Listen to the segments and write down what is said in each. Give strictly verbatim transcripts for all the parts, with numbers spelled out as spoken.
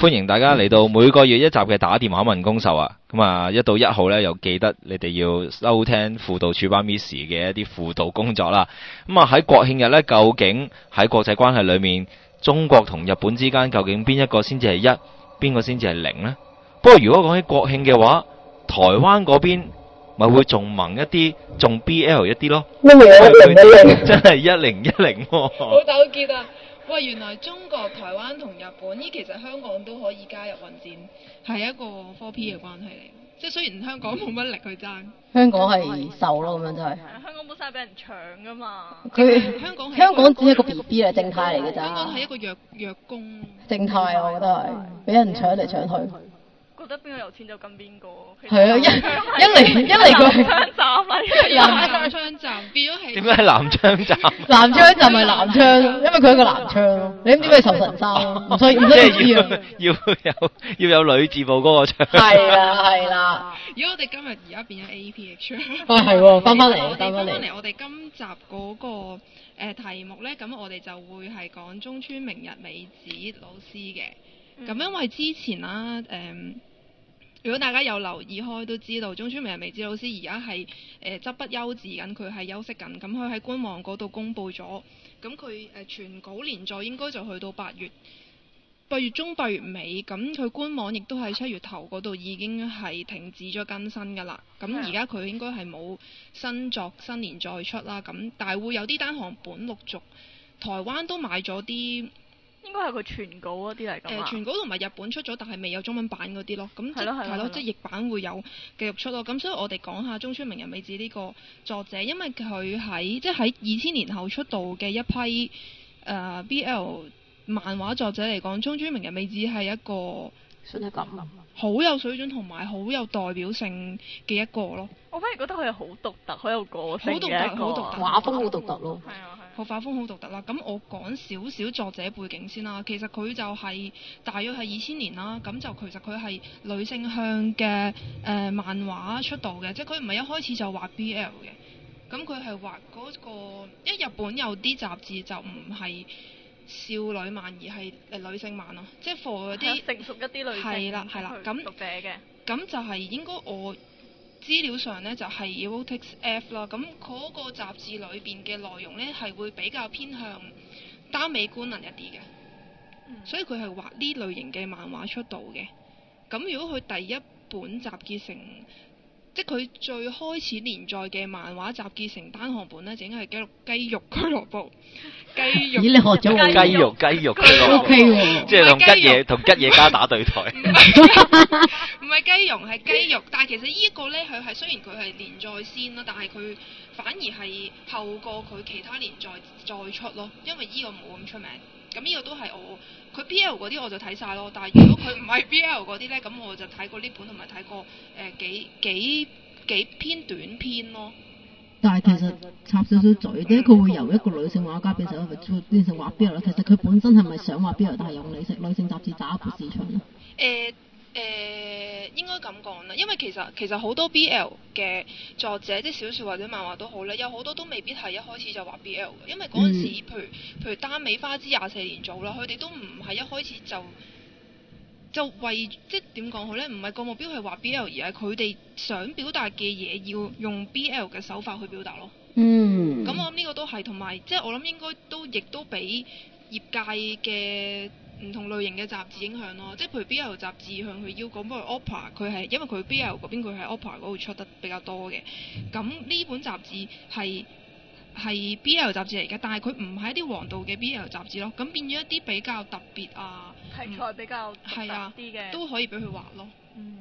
歡迎大家嚟到每個月一集嘅打電話問攻受啊！咁啊，一到一號呢，又記得你哋要收聽輔導處班 Miss 嘅一啲輔導工作啦。咁啊，喺國慶日呢，究竟喺國際關係裏面，中國同日本之間究竟邊一個先至係一，邊個先至係零呢？不過如果講起國慶嘅話，台灣嗰邊咪會仲萌一啲，仲 B L 一啲咯。 乜嘢一零一零？ 真係一零一零喎。 好糾結啊！喂，原來中國、台灣同日本，呢其實香港都可以加入混戰，係一個 four P 嘅關係嚟。即係雖然香港冇乜力去爭， 香港係受咯咁樣真係。 香港本身係俾人搶噶嘛。 佢香港係香港只係一個 B B 嚟，靜態嚟嘅咋。 香港係一個弱弱攻。 靜態我覺得係，俾人搶嚟搶去。 覺得邊個有錢就跟邊個。 係啊，一一嚟一嚟佢槍站啊， 南槍站變咗係。 點解係南槍站？ 南槍站係南槍，因為佢係個南槍。你知唔知佢仇神山？唔使唔使知啊。 要有要有女字部嗰個槍。 係啦係啦。 如果我哋今日而家變咗 A P H。 啊係喎，翻返嚟， 翻返返嚟。 嚟，我哋今集嗰個誒題目咧，咁我哋就會係講中村明日美子老師嘅。咁、嗯、因為之前啦，誒、嗯。如果大家有留意開都知道，中村明日美子老師而家係誒執筆休治緊，佢係休息緊。咁佢喺官網嗰度公佈咗，咁佢誒全稿連載應該就去到八月八月中八月尾。咁佢官網亦都喺七月頭嗰度已經係停止咗更新㗎啦。咁而家佢應該係冇新作新連載出啦。咁但係會有啲單行本陸續，台灣都買咗啲。 應該係佢全稿嗰啲嚟㗎嘛？ 誒全稿同埋日本出咗，但係未有中文版嗰啲咯。咁即係咯，即係譯版會有繼續出咯。咁所以我哋講下中村明日美子呢個作者，因為佢喺即係喺二千年後出道嘅一批誒、呃、B L 漫畫作者嚟講，中村明日美子係一個算係咁好有水準同埋好有代表性嘅一個咯。 我反而覺得佢係好獨特，好有個性嘅一個。 好獨特，好獨特， 畫風好獨特咯。 係啊係。 好畫風好獨特啦。咁我講少少作者背景先啦。其實佢就係、是、大約係二千年啦。咁就其實佢係女性向嘅誒、呃、漫畫出道嘅，即係佢唔係一開始就畫 B L 嘅。咁佢係畫嗰個，因為日本有啲雜誌就唔係少女漫而係誒女性漫咯，即係 for 嗰啲成熟一啲女性係啦係啦咁讀者嘅。 咁就係應該我資料上呢就係 Erotics F 啦。咁嗰個雜誌裏邊嘅內容呢係會比較偏向耽美觀能一啲嘅、嗯，所以佢係畫呢類型嘅漫畫出道嘅。咁如果佢第一本集結成，即係佢最開始連載嘅漫畫集結成單行本呢，就應該係雞肉雞肉俱樂部。雞肉。咦？你學咗我雞肉雞肉俱樂部。O K 喎。即係同吉野同吉野家打對台。 唔係雞蓉係雞肉，但係其實呢個呢，佢係雖然佢係連載先啦，但係佢反而係後過佢其他連載再出咯，因為呢個冇咁出名。咁呢個都係我佢 B L 嗰啲我就睇晒咯，但係如果佢唔係 B L 嗰啲呢，咁我就睇過呢本同埋睇過誒、呃、幾幾幾篇短篇咯。 但係其實插少少嘴，點解佢會由一個女性畫家變成變成畫 B L 咧？其實佢本身係咪想畫 B L，但係用女性女性雜誌打入市場咧？ 誒、呃、誒、呃，應該咁講啦，因為其實其實好多 B L 嘅作者，即係小説或者漫畫都好咧，有好多都未必係一開始就畫 B L 嘅，因為嗰陣時，嗯、譬如譬如耽美花之廿四年組啦，佢哋都唔係一開始就就為即係點講好咧？唔係個目標係畫 B L，而係佢哋想表達嘅嘢要用 B L 嘅手法去表達咯。嗯。咁我諗呢個都係，同埋即係我諗應該都亦都俾業界嘅唔同類型嘅雜誌影響咯。即係譬如 B L 雜誌向佢邀稿，不過 Opera 佢係因為佢 B L 嗰邊佢係 Opera 嗰度出得比較多嘅。咁呢本雜誌係係 B L 雜誌嚟嘅，但係佢唔係一啲王道嘅 B L 雜誌咯。咁變咗一啲比較特別啊， 題材比較係啊啲嘅，都可以俾佢畫咯。嗯。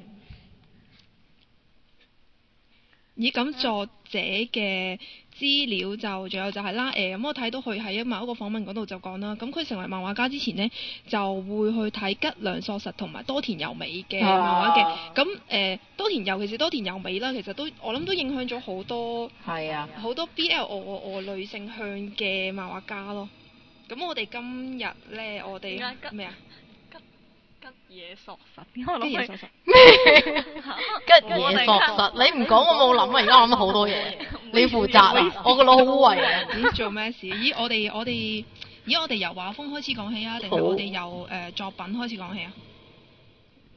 咦？咁作者嘅資料就仲有就係啦，誒、呃、咁我睇到佢喺某一個訪問嗰度就講啦，咁佢成為漫畫家之前呢，就會去睇吉良碩實同埋多田由美嘅漫畫嘅，咁、啊、誒、呃、多田尤其是多田由美啦，其實都我諗都影響咗好多係啊好多 B L 我我我女性向嘅漫畫家咯。咁我哋今日咧，我哋咩啊？ 吉野碩實， 吉野碩實咩？吉野碩實，你唔講我冇諗啊！而家諗咗好多嘢，你負責啊！我個腦好污穢啊！ 咦？做咩事？咦？我哋我哋咦？我哋由畫風開始講起啊，定係我哋由誒、呃、作品開始講起啊？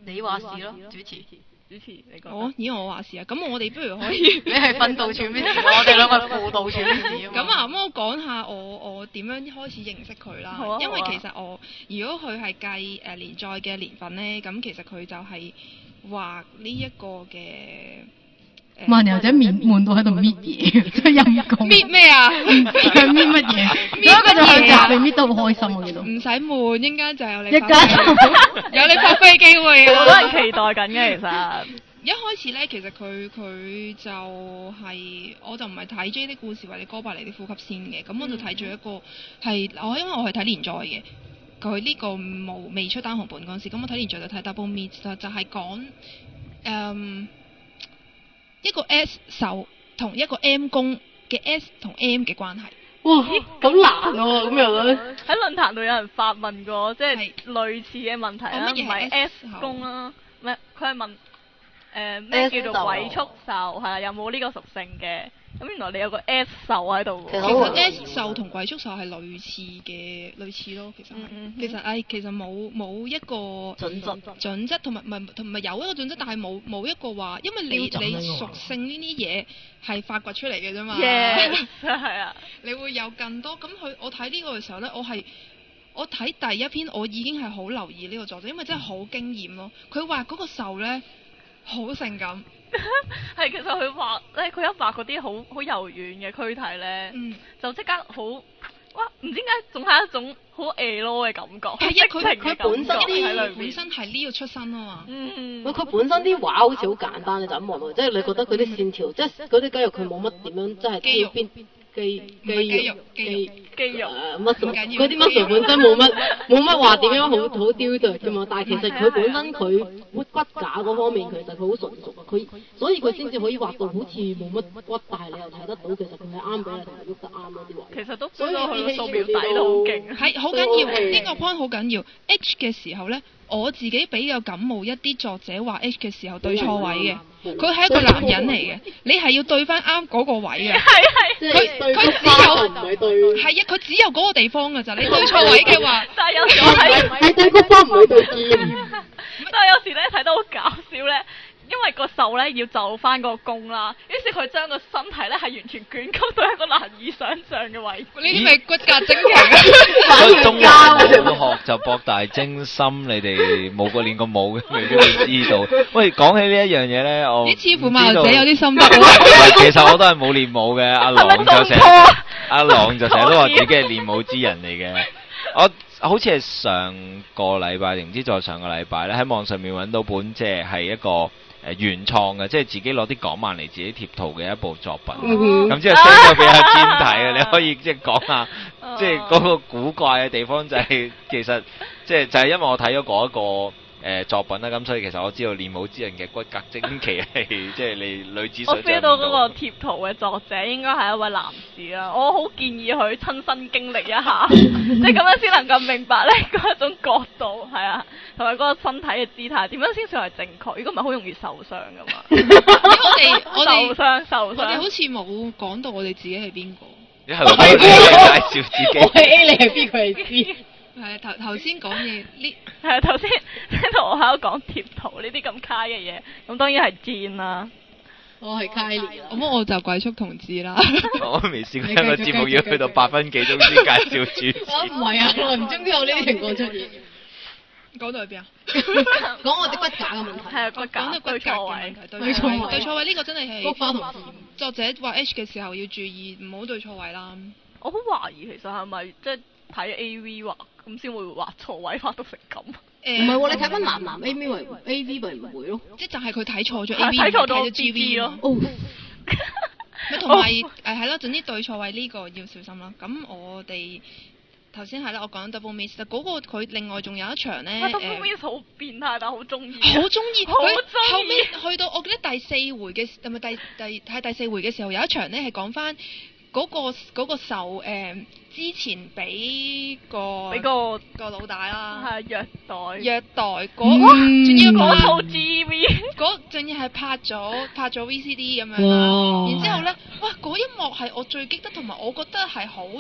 你話事咯，主持。 主持你覺得？ 哦，咦我話事啊，咁我哋不如可以你係訓導處 Miss，我哋兩個輔導處 Miss 啊嘛。 咁啊，咁我講下我我點樣開始認識佢啦。 好啊因為好啊其實我如果佢係計誒連載嘅年份咧，咁其實佢就係畫呢一個嘅。誒萬牛仔面悶到喺度搣嘢，真係陰公。 搣咩啊？ 佢搣乜嘢？ 搣乜佢就向嘢啊集你搣得好開心，我見到。 唔使悶，應該就有你一發家揮有你發揮機會好多啊！ 人期待緊嘅其實。 一開始咧，其實佢佢就係、我就唔係睇 J 的故事或者哥白尼的呼吸先嘅，咁我就睇咗一個係我因為我係睇連載嘅，佢呢個冇未出單行本嗰陣時，咁我睇連載就睇 Double Meet 啦，就係講誒一個 S 受同一個 M 宮嘅 S 同 M 嘅關係。 哇，咁難喎，咁樣。 喺論壇度有人發問過，即係係類似嘅問題啦， 哦乜嘢係唔係 S S 後宮啦，唔係佢係問誒咩 S 叫做鬼畜獸，係啦，有冇呢個屬性嘅？咁原來你有個 S 獸喺度喎。 其實好其實 S 獸同鬼畜獸係類似嘅，類似咯，其實係。 嗯嗯嗯其實誒，其實冇冇一個準則準則，同埋唔係同埋有一個準則，但係冇冇一個話，因為你標準你呢個屬性呢啲嘢係發掘出嚟嘅啫嘛。 Yes，係啊， 你會有更多咁佢我睇呢個嘅時候呢，我係我睇第一篇我已經係好留意呢個作者，因為真係好驚豔咯。佢畫嗰個獸呢，好性感。 係其實佢畫咧，佢一畫嗰啲好好柔軟嘅軀體咧， 嗯就即刻好哇！唔知點解仲係一種好 A 咯嘅感覺， 係啊，佢色情嘅佢本身感覺喺裏啲本邊。 身係呢個出身啊嘛。 嗯， 喂，佢本身啲畫好似好簡單，你就咁望落去，即係你覺得佢啲線條，即係嗰啲肌肉佢冇乜點樣，即係肌肉邊肌唔係肌肉肌肌肉肌肉誒 muscle， 唔緊要嗰啲 muscle 本身冇乜冇乜話點樣好好雕琢㗎嘛，但係其實佢本身佢骨骨架嗰方面其實佢好純熟啊，佢所以佢先至可以畫到好似冇乜骨，但係你又睇得到其實佢係啱俾你同埋喐得啱嗰啲位。 其實都所 feel 以到佢個啲素描底都好勁。 係好緊要，呢個 point 好緊要。H 嘅時候呢，我自己比較感冒一啲作者畫 H 嘅時候對錯位嘅，佢係一個男人嚟嘅，你係要對翻啱嗰個位嘅。 係係， 即係佢對佢只花有唔係對， 係啊，佢只有嗰個地方㗎咋，你對錯位嘅話， 但係有時我睇， 係對菊花唔係對劍。 但係有時咧睇到好搞笑咧。因為個獸咧要就翻個弓啦，於是佢將個身體咧係完全捲曲到一個難以想像嘅位置。 呢啲咪骨骼精奇。 所以中華武學就博大精深，你哋冇個練過武嘅，未必會知道。喂，講起呢一樣嘢咧，我咦，似乎唔知道馬牛仔有啲心得唔喎。 係其實我都係冇練武嘅，阿郎就成日阿郎就成日都話自己係練武之人嚟嘅。我好似係上個禮拜定唔知再上個禮拜咧，喺網上面揾到本即係係一個。誒原創嘅，即係自己攞啲港漫嚟自己貼圖嘅一部作品，咁之後 send 咗俾阿堅睇啊！你可以即係講下，即係嗰個古怪嘅地方就係、其實即係就係、係、因為我睇咗嗰一個。誒作品啦，咁所以其實我知道練武之人嘅骨骼精奇係即係你女子我啊 feel 到嗰個貼圖嘅作者應該係一位男士啦，我好建議佢親身經歷一下，即係咁樣先能夠明白咧嗰一種角度係啊，同埋嗰個身體嘅姿態點樣先算係正確，如果唔係好容易受傷噶嘛。 我哋我哋受傷受我哋好傷。 似冇講到我哋自己係邊個。 你係咪你介紹自己？ 我係 A，你係 B，佢係 C。 係啊，頭頭先講嘅呢， 係啊，頭先聽到我喺度講貼圖呢啲咁卡嘅嘢，咁當然係賤啦。 我係 Kylie 咁我就鬼畜同志啦。 我都未試過一個節目要去到八分幾鐘先介紹主我唔係啊，我唔中意有呢啲情況出現。 講到去邊啊？ 講我啲骨架嘅問題。 係啊，骨講架到骨對錯位骼嘅問題，對對錯位錯位，對錯位呢個真係係菊花同劍。 作者畫 H 嘅時候要注意，唔好對錯位啦。 我好懷疑其實係咪即係睇 A V 畫咁先會畫錯位畫到成咁？ 誒唔係喎，你睇翻男男 A V 咪 A V 咪唔會咯。 即係就係佢睇錯咗係 A V， 睇錯咗睇咗 G G V V 咯。 哦， 咪同埋誒係咯，總之對錯位呢個要小心啦。咁我哋頭先係啦，我講 Double Miss，嗰個佢另外仲有一場咧啊誒。 ，Double Miss 好變態，但係好中意。 好中意好佢鍾意後尾去到我記得第四回嘅，係咪第第係第四回嘅時候有一場咧係講翻嗰個嗰、個受誒、呃、之前俾個俾個個老大啦係虐待。 虐待嗰， 嗯仲要拍嗰套 G V。 嗰仲要係拍咗拍咗 V C D 咁樣哇啦，然之後咧，哇嗰一幕係我最激得，同埋我覺得係好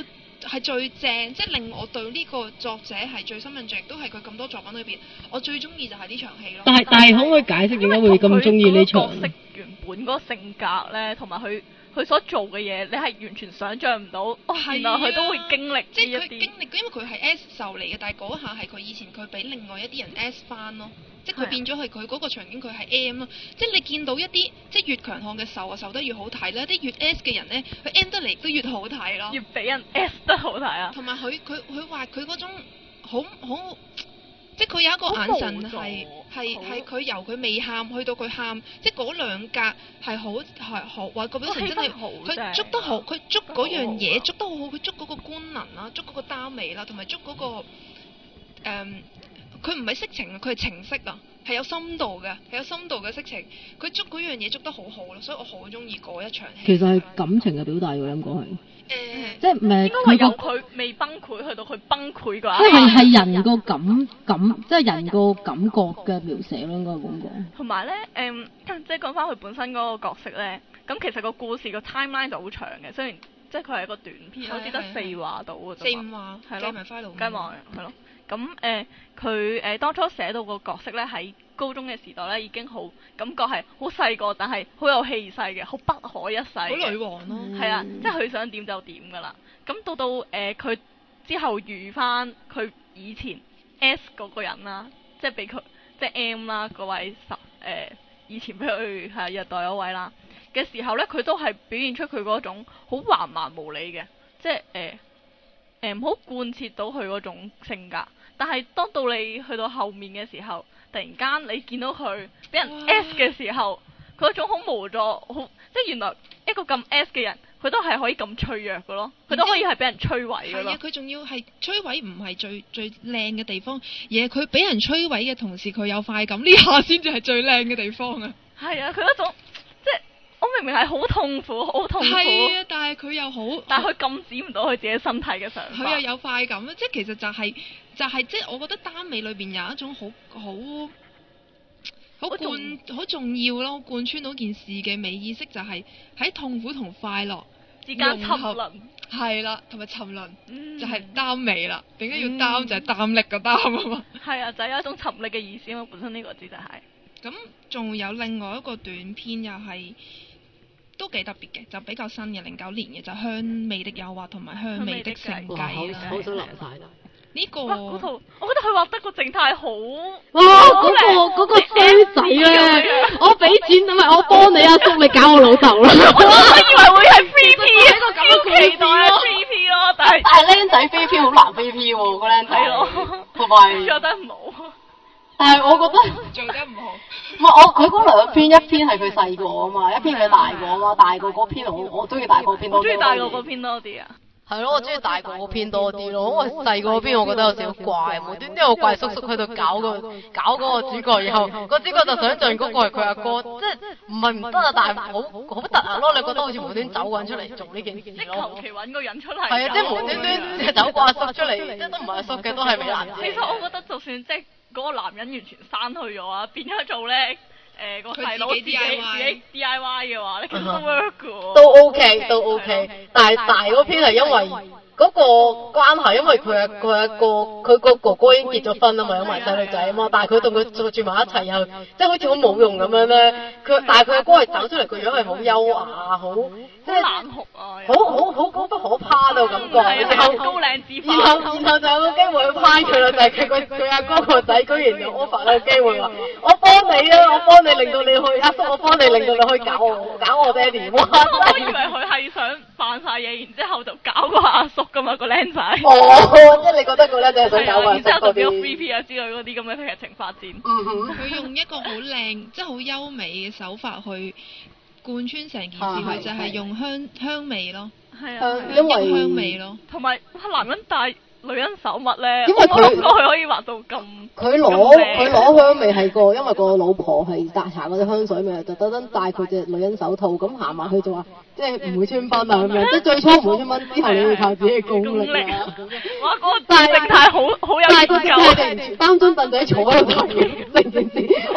係最正，即係令我對呢個作者係最深印象，亦都係佢咁多作品裏邊，我最中意就係呢場戲咯。 但係但係可唔可以解釋點解會咁中意呢場？ 角色原本嗰個性格咧，同埋佢佢所做嘅嘢，你係完全想像唔到，哦，原來佢都會經歷呢一啲。 即係佢經歷，因為佢係 S 受嚟嘅，但係嗰下係佢以前佢俾另外一啲人 S 翻咯。即係佢變咗係佢嗰個場景佢係 M 咯，即係你見到一啲即係越強悍嘅受啊受得越好睇啦，啲越 S 嘅人咧佢 M 得嚟都越好睇咯， 越俾人 S 得好睇啊！ 同埋佢佢佢話佢嗰種好好，即係佢有一個眼神係係係佢由佢未喊去到佢喊，即係嗰兩格係好係好話個表情真係佢捉得好，佢捉嗰樣嘢捉得好好，佢捉嗰個官能啦，捉嗰個單美啦，同埋捉嗰個誒。嗯佢唔係色情啊，佢係情色啊，係有深度嘅，係有深度嘅色情。佢捉嗰樣嘢捉得好好咯，所以我好中意嗰一場戲。 其實係感情嘅表達喎，咁講係。誒、 呃， 即係唔係佢由佢未崩潰去到佢崩潰嗰即係係人個感感，即係人個感覺嘅描寫咯，應該咁講。 同埋咧，誒、嗯，即係講翻佢本身嗰個角色咧，咁其實個故事個 timeline 就好長嘅，雖然即係佢係一個短片，好似得四話到嘅啫。 四五話， 係咯， 計埋 file。 計埋係咯。咁誒，佢誒、呃、當初寫到個角色咧，喺高中嘅時代咧，已經好感覺係好細個，但係好有氣勢嘅，好不可一世嘅。 好女王咯。 係啊，即係佢想點就點噶啦。咁到到誒佢、呃、之後遇翻佢以前 S 嗰個人啦，即係俾佢即係 M 啦嗰位十誒、呃、以前俾佢係虐待嗰位啦嘅時候咧，佢都係表現出佢嗰種好橫蠻無理嘅，即係誒誒唔好貫徹到佢嗰種性格。但係當到你去到後面嘅時候，突然間你見到佢俾人 S 嘅時候，佢嗰種好無助，好即係原來一個咁 S 嘅人，佢都係可以咁脆弱嘅咯，佢都可以係俾人摧毀嘅咯。 係啊，佢仲要係摧毀唔係最最靚嘅地方，而係佢俾人摧毀嘅同時，佢有快感，呢下先至係最靚嘅地方啊！ 係啊，佢嗰種即係我明明係好痛苦，好痛苦。 係啊，但係佢又好， 但係佢禁止唔到佢自己身體嘅想法。 佢又有快感，即係其實就係、是、就係、是、即係我覺得耽美裏邊有一種好好好貫好重要咯，貫穿到件事嘅美意識就係喺痛苦同快樂之間沉淪。 係啦，同埋沉淪、 嗯、就係耽美啦。點解要擔、嗯、就係擔力個擔啊嘛。 係啊，就係、是、有一種沉力嘅意思啊嘛。本身呢個字就係、是。 咁仲有另外一個短篇又係都幾特別嘅，就比較新嘅零九年嘅，就係、香味的誘惑同埋香味的聖計啦。 好想流晒啦！ 呢、這個嗰套，我覺得佢畫得個正太好。 哇！嗰、那個嗰、那個衰仔咧，我俾錢咁咪我幫你阿叔，你搞我老豆啦！ 我以為會係 three P 一個咁嘅期待 three P 咯，但係但係僆仔飛 P 好難飛 P 喎，個僆仔。係咯，同埋做得唔好。 但係我覺得做得唔好。 唔係我佢嗰兩篇，一篇係佢細個啊嘛，一篇佢大個啊嘛，大個嗰篇我我中意大個篇多啲。 我中意大個嗰篇多啲啊！ 係咯，我中意大個嗰篇多啲咯，因為細個嗰篇我覺得有少少怪，無端端有個怪叔叔喺度搞個搞嗰個主角，然後個主角就想象嗰個係佢阿哥，即係唔係唔得啊，但係好好突啊咯，你覺得好似無端走個人出嚟做呢件事咯。 即求其揾個人出嚟。 係啊，即係無端端走個阿叔出嚟，即係都唔係阿叔嘅，都係美男子。 其實我覺得就算即係嗰個男人完全刪去咗啊，變咗做咧。誒、呃、個細佬自己自己 D I Y 嘅話咧，其實都 work 嘅喎。 都 OK，都 OK，但係大嗰篇係因為嗰個關係，因為佢係佢係一個佢個哥哥已經結咗婚啊嘛，有埋細路仔啊嘛，但係佢同佢住住埋一齊又即係好似好冇用咁樣咧。佢但係佢阿哥係走出嚟個樣係好優雅，好即係冷酷啊， 好好好好不可攀到感覺。 然後高嶺之花。 然後然後就有個機會去攀佢啦，就係佢個佢阿哥個仔居然有 offer 個機會話：我幫你啊，我幫你令到你去阿叔，我幫你令到你可以搞我搞我爹哋。 我以為佢係想扮晒嘢，然之後就搞個阿叔噶嘛，個僆仔。 哦，即係你覺得個僆仔係想搞個阿叔嗰啲。然之後就變咗 three P 啊之類嗰啲咁嘅劇情發展。 嗯哼。 佢用一個好靚，即係好優美嘅手法去貫穿成件事，佢就係用香香味咯， 係啊， 因為香味咯， 同埋男人帶女人手襪咧， 因為佢我覺得佢可以畫到咁。 佢攞佢攞香味係個，因為個老婆係搽搽嗰啲香水味，就特登戴佢隻女人手套，咁行埋去就話，即係唔會穿崩啊咁樣，即係最初唔會穿崩，之後你要靠自己嘅功力啊。 哇！嗰個正太好好有研究。 但係佢係擔張凳仔坐喺度睇嘅成件事，我想象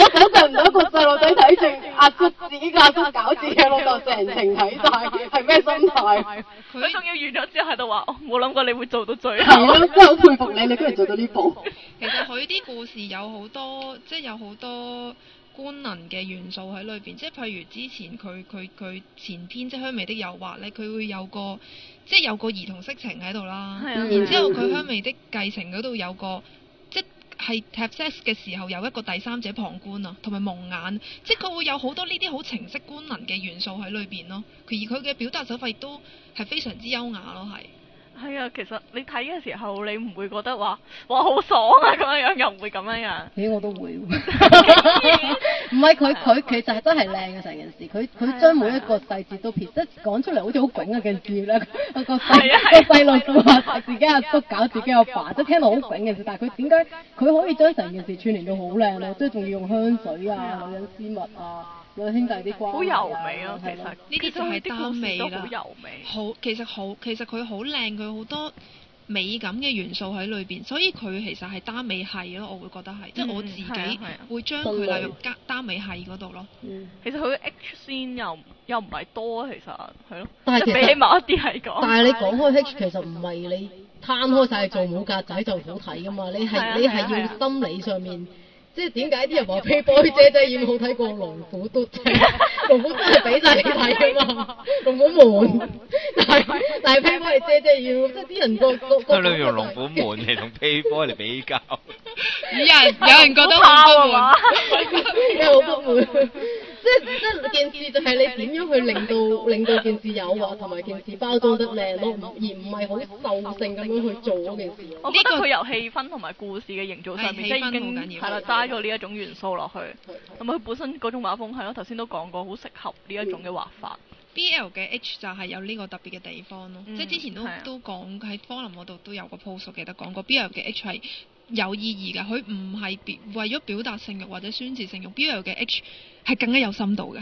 唔到一個細路仔睇住阿叔自己嘅阿叔搞自己嘅老豆，成程睇晒，係咩心態？ 佢仲要完咗之後喺度話，我冇諗過你會做到最後。 係咯，真係好佩服你，你居然做到呢步。 其實佢啲故事有好多，即係有好多官能嘅元素喺裏邊，即係譬如之前佢佢佢前篇即係《香味的誘惑》咧，佢會有個即係有個兒童色情喺度啦， 係啊然之後佢《香味的繼承》嗰度有個即係 have sex 嘅時候有一個第三者旁觀啊，同埋蒙眼，即係佢會有好多呢啲好情色官能嘅元素喺裏邊咯。佢而佢嘅表達手法亦都係非常之優雅咯，係。 係啊，其實你睇嘅時候，你唔會覺得話哇好爽啊咁樣樣，又唔會咁樣樣。 咦，我都會喎。唔係佢佢其實係真係靚嘅成件事，佢佢將每一個細節都撇，即係講出嚟好似好囧啊嘅事咧。個個細個細路話自己阿叔搞自己阿爸，即係聽到好囧嘅事，但係佢點解佢可以將成件事串聯到好靚咧？即係仲要用香水啊、女人絲襪啊、兩兄弟啲關係啊， 好柔美咯，其實呢啲就係單美啦， 好柔美。 好，其實好，其實佢好靚，佢好多美感嘅元素喺裏邊，所以佢其實係單美系咯，我會覺得係，即係我自己會將佢納入單單美系嗰度咯。 嗯， 其實佢 H 線又又唔係多，其實係咯， 但係其實比起某一啲嚟講。 但係你講開 H 其實唔係你攤開晒做冇格仔就好睇噶嘛，你係、 啊你係係啊要心理上面。即係點解啲人話 Playboy 姐姐演好睇過龍虎都啫？龍虎都係俾晒你睇㗎嘛，龍虎悶。但係但係 Playboy 姐姐要，即係啲人個個個。 你用龍虎門嚟同 Playboy 嚟比較， 有人有人覺得好不滿， 因為好不滿。即係即係件事就係你點樣去令到令到件事誘惑同埋件事包裝得靚咯，而唔係好獸性咁樣去做嗰件事。 我覺得佢由氣氛同埋故事嘅營造上面，即係已係氣氛好緊要經係啦，齋咗呢一種元素落去，同埋佢本身嗰種畫風係咯，頭先都講過，好適合呢一種嘅畫法。 B L 嘅 H 就係有呢個特別嘅地方咯， 嗯即係之前都係啊都講喺科林嗰度都有個 post 我記得講過 B L 嘅 H 係有意義㗎，佢唔係表為咗表達性慾或者宣泄性慾 ，B L 嘅 H 係更加有深度嘅。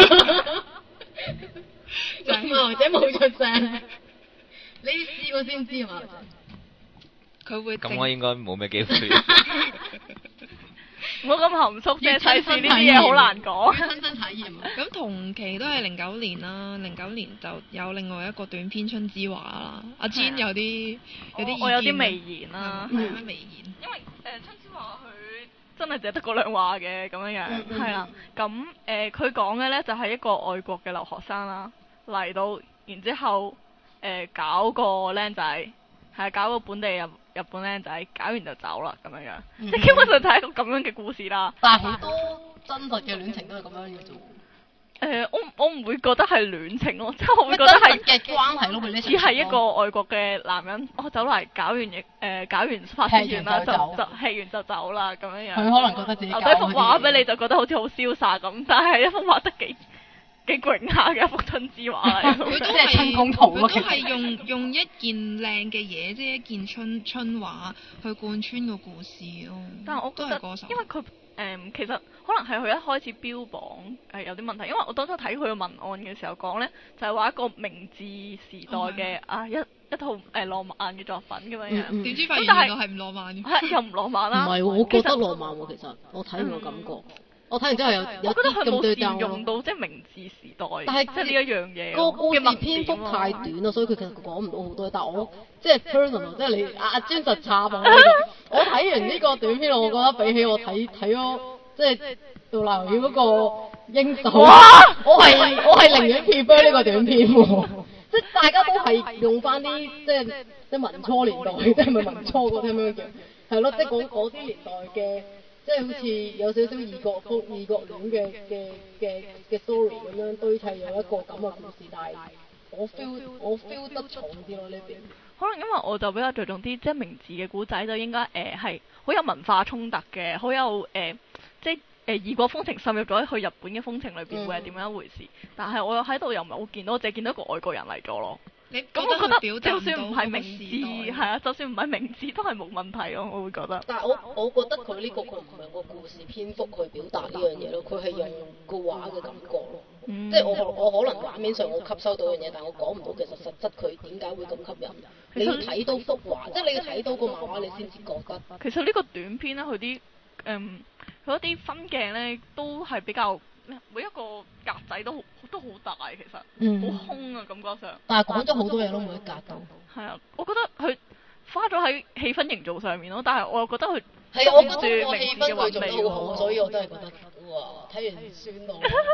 就係或者冇出聲，你試過先知嘛？ 佢會咁我應該冇咩機會。 唔好咁含蓄啫，世事呢啲嘢好難講。 親身體驗。 咁同期都係零九年啦，零九年就有另外一個短篇《春之華》啦。阿 Jean 有啲有啲意見我有啲微言啦， 係咩微言？ 因為誒、呃、春之華佢真係淨係得嗰兩話嘅咁樣樣，係啦、咁誒佢講嘅咧就係一個外國嘅留學生啦，嚟到然之後誒、呃、搞個僆仔，係搞個本地日日本僆仔，搞完就走啦咁樣樣， 嗯即係基本上就係一個咁樣嘅故事啦。 但係好多真實嘅戀情都係咁樣嘅啫。 誒、呃，我我唔會覺得係戀情咯，即係我會覺得係嘅關係咯，佢呢只係一個外國嘅男人，我走嚟搞完亦誒搞完發泄完啦，就就吃完就走啦咁樣樣。 佢可能覺得自己留低幅畫俾你，就覺得好似好瀟灑咁，但係一幅畫得幾幾囧下嘅一幅春之畫嚟。 佢都即係春宮圖係咯佢都係用用一件靚嘅嘢，即係一件春春畫去貫穿個故事咯。 但係我覺得都係歌手， 因為佢誒、嗯、其實可能係佢一開始標榜係有啲問題，因為我當初睇佢嘅文案嘅時候講咧，就係、是、話一個明治時代嘅、 嗯、 啊一一套誒、呃、浪漫嘅作品咁樣樣。 嗯點知發現咁但係原來係唔浪漫嘅。 係又唔浪漫啦。 唔係喎，我覺得其實浪漫喎，其實我睇完個感覺，我睇完之後有有我覺得佢啲咁對冇善用焦咯。 到即係明治時代， 但係即係呢一樣嘢個故事嘅默篇幅點咯太短啦，所以佢其實講唔到好多。但係我即係 personal，即係你阿阿專實插我呢個。我睇完呢個短片，我覺得比起我睇睇咗即係杜麗瑤嗰個英手，我係我係寧願 prefer 呢個短片喎。即係大家都係用翻啲即係即係民初年代，即係咪民初嗰啲咁樣叫？係咯，即係嗰嗰啲年代嘅。即係好似有少少異國風、異國戀嘅嘅嘅嘅 story 咁樣堆砌咗一個咁嘅故事，但係我 feel 我 feel 得重啲咯呢邊。 可能因為我就比較着重啲，即係明治嘅古仔就應該誒係好有文化衝突嘅，好有誒、呃、即係誒、呃、異國風情滲入咗去日本嘅風情裏邊會係點樣一回事？嗯、但係我喺度又唔係好見到，我淨係見到一個外國人嚟咗咯。 你咁我覺得表達就算唔係明治治，係啊，就算唔係明治都係冇問題咯，我會覺得。 但係我我覺得佢呢個佢唔係個故事篇幅去表達呢樣嘢咯，佢係用個畫嘅感覺咯。 嗯、 即係我我可能畫面上我吸收到樣嘢，但我講唔到其實實質佢點解會咁吸引。你要睇到幅畫，即係你要睇到個漫畫，你先至覺得。 其實呢個短片咧，佢啲誒佢嗰啲分鏡咧都係比較每一個格仔都好都好大，其實好、 嗯空啊感覺上。 但係講咗好多嘢都冇得格到。 係啊，我覺得佢花咗喺氣氛營造上面咯，但係我又覺得佢係，我覺得住個氣明氛佢做得嘅韻味好好，所以我真係覺得哇，睇完酸到。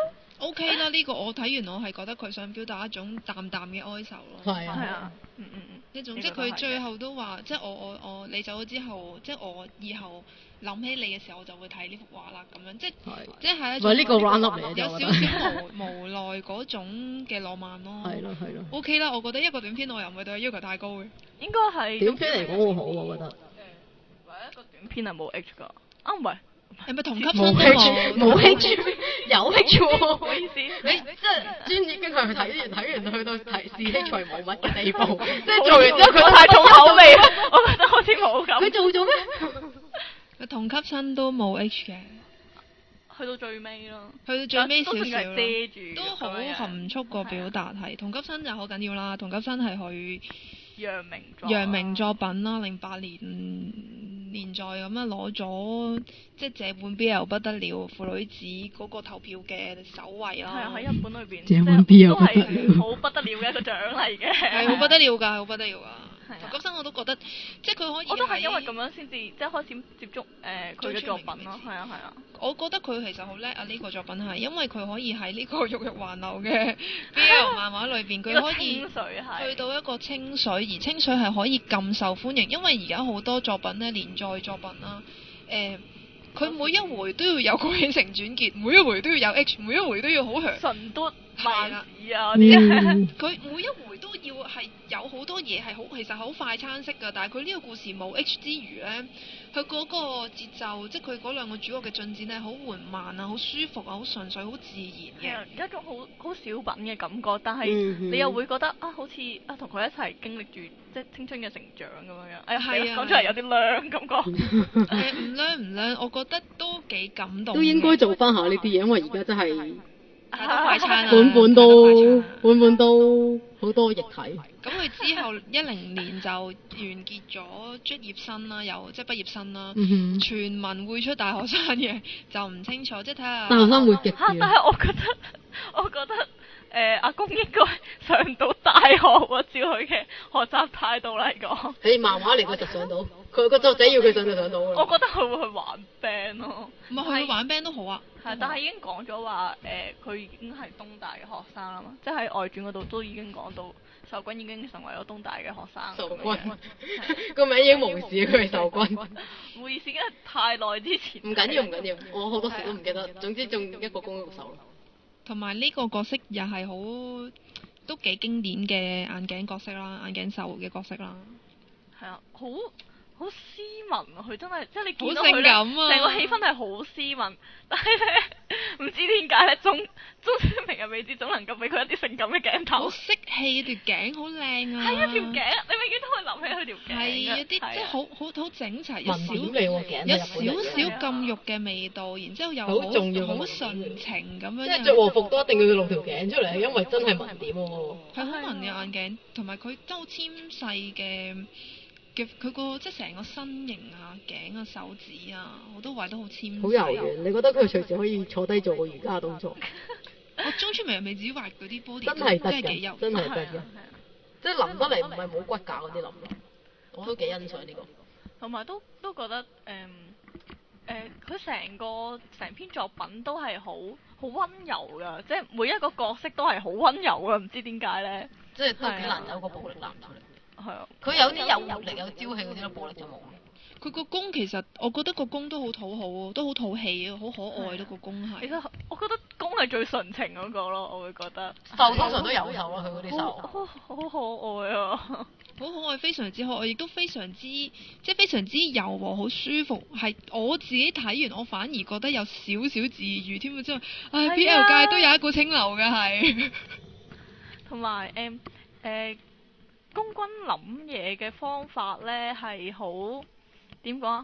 O K 啦，呢個我睇完我係覺得佢想表達一種淡淡嘅哀愁咯。 係啊係啊，嗯嗯嗯， 一種即係佢最後都話，即係我我我你走咗之後，即係我以後諗起你嘅時候，我就會睇呢幅畫啦，咁樣即係即係一種唔係呢個 round up 嚟嘅有少我覺得少無無奈嗰種嘅浪漫咯。 係咯係咯。 O K 啦，我覺得一個短片我又唔會對佢要求太高嘅。 應該係短片嚟講好好，我覺得。 唯一一個短片係冇 H 㗎，啊唔係。 係咪同級生冇都 H 冇 H 有 H 喎， 唔好意思， 你即係專已經係睇完睇完去到提示 H 為冇乜嘅地步，即係做完之後佢太重口味啦，我覺得好似冇咁。 佢做咗咩？ 同級生都冇 H 嘅， 去到最尾咯， 去到最尾少都仲係少咯遮住， 都好含蓄個表達係。同級生就好緊要啦，同級生係佢陽明作陽明作品啦，零八年連載咁樣攞咗，即係這本 B L 不得了婦女子嗰個投票嘅首位啦。 係啊，喺日本裏邊， 這本 B L 都係好不得了嘅一個獎嚟嘅， 係好不得了㗎，好不得了㗎。 係啊同級生我都覺得，即係佢可以我都係喺因為咁樣先至即係開始接觸誒佢嘅作品咯，係啊係啊。 我覺得佢其實好叻啊！呢、個作品係因為佢可以喺呢個鬱鬱橫流嘅 B L 漫畫裏邊，佢可以清水係去到一個清水，而清水係可以咁受歡迎，因為而家好多作品咧連載作品啦，誒、佢每一回都要有個起承轉結，每一回都要有 H，每一回都要好強。 神都係萬啦事啊嗰啲， 佢每一回都要係有好多嘢係好，其實好快餐式㗎。但係佢呢個故事冇 H 之餘呢，佢嗰個節奏，即係佢嗰兩個主角嘅進展係好緩慢啊，好舒服啊，好純粹，好自然係啊，有一種好好小品嘅感覺，但係嗯嗯你又會覺得啊，好似啊同佢一齊經歷住即係青春嘅成長咁樣樣。哎呀， 係啊講出嚟有啲娘感覺。 嘅。誒唔靚唔靚，我覺得都幾感動嘅。 都應該做翻下呢啲嘢，因為而家真係太多快餐啦， 本本太多都快餐啦本本都好多液體。 咁佢之後一零年就完結咗畢業生啦，又即係畢業生啦， 嗯哼傳聞會出大學生嘅，就唔清楚，即係睇下。 大學生會極嚇！但嘅。 係我覺得，我覺得誒、呃、阿公應該上到大學喎，照佢嘅學習態度嚟講， 你漫畫嚟佢就上到，佢個作者要佢上就上到㗎啦。 我覺得佢會去玩 band 咯。 唔係去玩 band 都好啊。 係，但係已經講咗話誒，佢、已經係東大嘅學生啦嘛，即係喺外傳嗰度都已經講到，受君已經成為咗東大嘅學生。 受君咁樣個名已經無視佢係受君。 唔好意思，因為太耐之前。 唔緊要唔緊要，我好多時都唔記得。總之中一個公玉手咯。 同埋呢個角色又係好都幾經典嘅眼鏡角色啦，眼鏡獸嘅角色啦。 係啊，好好斯文啊！佢真係，即係你見好到佢咧， 性感啊成個氣氛係好斯文，但係咧唔知點解咧，中中小明日未知總能夠俾佢一啲性感嘅鏡頭。 好識氣，條頸好靚啊！ 係啊，條頸，你永遠都會諗起佢條頸。 係啊，啲即係好好好整齊，有少文點嚟喎頸有係日本人少少禁欲嘅味道，然之後又好重要嘅好文純情咁樣。 即係着和服都一定要露條頸出嚟，因為真係文點喎。 係好文嘅眼鏡，同埋佢都好纖細嘅嘅，佢個即係成個身形啊、頸啊、手指啊，好多位都好纖細。 好柔軟，你覺得佢隨時可以坐低做個瑜伽動作， 我中出明未至於畫嗰啲 body 真係得真係幾柔㗎，真係得係啊㗎。即係淋得嚟唔係冇骨架嗰啲淋落，我都幾欣賞呢個。 同埋都都覺得誒誒，佢成個成篇作品都係好好温柔㗎，即係每一個角色都係好温柔㗎，唔知點解咧？ 即係都幾難有個暴力男出嚟。 係啊， 佢有啲有活力、有朝氣嗰啲咯，暴力就冇。 佢個攻其實我覺得個攻都好討好喎，都好討喜啊，好可愛咯個攻係。 其實我覺得公係最純情嗰個咯，我會覺得。 瘦通常都有瘦啦，佢嗰啲好瘦。 好好可愛啊！ 好可愛，非常之可愛，亦都非常之即係非常之柔和，好舒服。係我自己睇完，我反而覺得有少少治愈添啊！真係，唉，B L 界都有一股清流嘅係。 同埋誒誒，公君諗嘢嘅方法咧係好點講啊？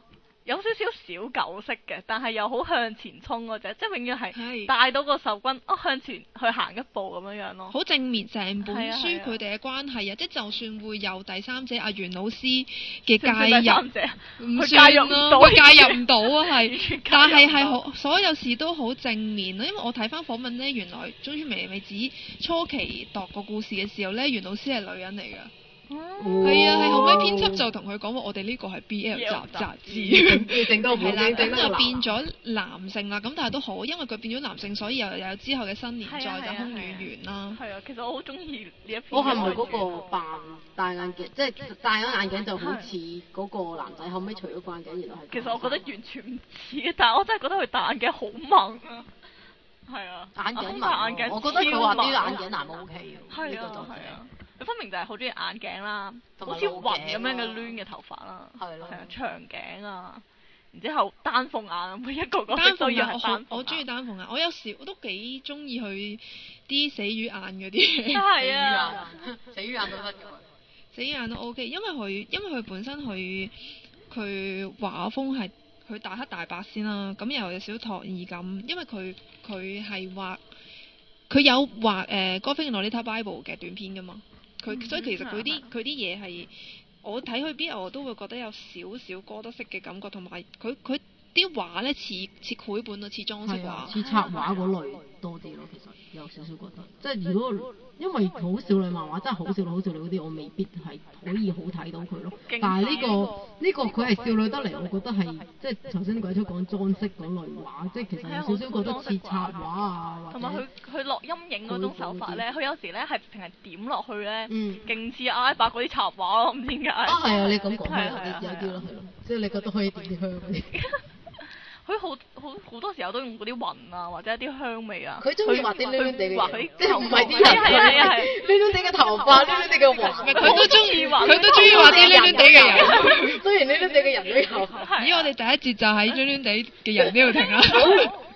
有少少小狗式嘅，但係又好向前衝嗰隻，即係永遠係係帶到個受軍哦向前去行一步咁樣樣咯。 好正面，成本係啊係啊書佢哋嘅關係啊，即係就算會有第三者阿袁老師嘅算唔算介入第三者， 唔佢算介入唔到咯，佢介入唔到啊，係完全介入唔到， 但係係好所有事都好正面咯，因為我睇翻訪問呢，原來中村美美子初期度個故事嘅時候呢，袁老師係女人嚟㗎。係啊，係後尾編輯就同佢講話，我哋呢個係 B L 雜雜誌， 要整到好係啦，咁就整得個男變咗男性啦。咁但係都好，因為佢變咗男性，所以又又有之後嘅新年係啊係啊再就空與緣啦。 係啊，其實我好中意呢一篇。 我係咪嗰個扮戴眼鏡，即係戴咗眼鏡就好似嗰個男仔，後尾除咗個眼鏡，原來係。 其實我覺得完全唔似，但係我真係覺得佢戴眼鏡好萌啊！係啊， 眼鏡我戴眼鏡男，我覺得佢話啲超萌眼鏡男 O K 嘅， 係啊呢個就係啊，佢分明就係好中意眼鏡啦， 同埋好似雲咁樣嘅露頸啦攣嘅頭髮啦， 係咯係啊長頸啊，然之後單鳳眼，每一個角色單鳳都要眼我好係單鳳眼。 我中意單鳳眼，我有時我都幾中意佢啲死魚眼嗰啲。 係啊， 死魚眼都得㗎。 死魚眼都 OK，因為佢因為佢本身佢佢畫風係佢大黑大白先啦，咁又有少少托意感，因為佢佢係畫佢有畫誒《Gothic Lolita Bible》嘅短篇㗎嘛，佢、 嗯所以其實佢啲係佢啲嘢係我睇佢邊我都會覺得有少少哥德式嘅感覺，同埋佢佢啲畫咧似似繪本啊，似裝飾係啊， 畫。 似插畫嗰類多啲咯，其實有少少覺得，即係如果因為好少女漫畫，真係好少女好少女嗰啲，我未必係可以好睇到佢咯。 勁但係呢、 快個呢、個佢係少女得嚟，我覺得係即係頭先鬼叔講裝飾嗰類畫，即係其實有少少覺得似插畫啊，或同埋佢者佢落陰影嗰種手法咧，佢有時咧係直情係點落去咧， 嗯勁似阿拉伯嗰啲插畫咯，唔知點解。 啊係啊，你咁講係有係啊係啊啲有啲咯，係咯，即係你覺得可以點啲香嗰啲。 佢好好好多時候都用嗰啲雲啊，或者一啲香味啊。 佢中意畫啲攣攣地嘅人畫佢啲， 即係唔係啲人， 係啊係啊係。 攣攣地嘅頭髮，攣攣地嘅畫， 佢都中意畫佢都中意畫啲攣攣地嘅人。 雖然攣攣地嘅人都有。 咦，我哋第一節就喺攣攣地嘅人呢度停啦。 好